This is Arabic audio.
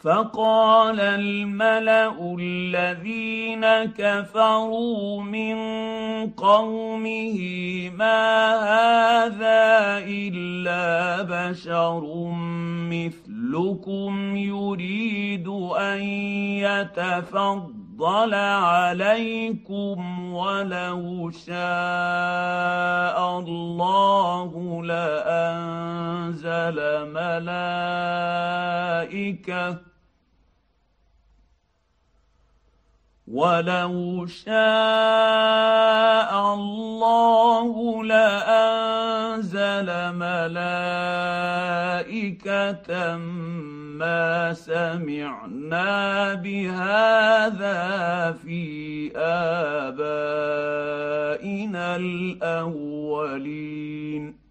فقال الملأ الذين كفروا من قومه ما هذا إلا بشر مثلكم يريد أن يتفضل عليكم ولو شاء الله لأنزل ملائكة ما سمعنا بهذا في آبائنا الأولين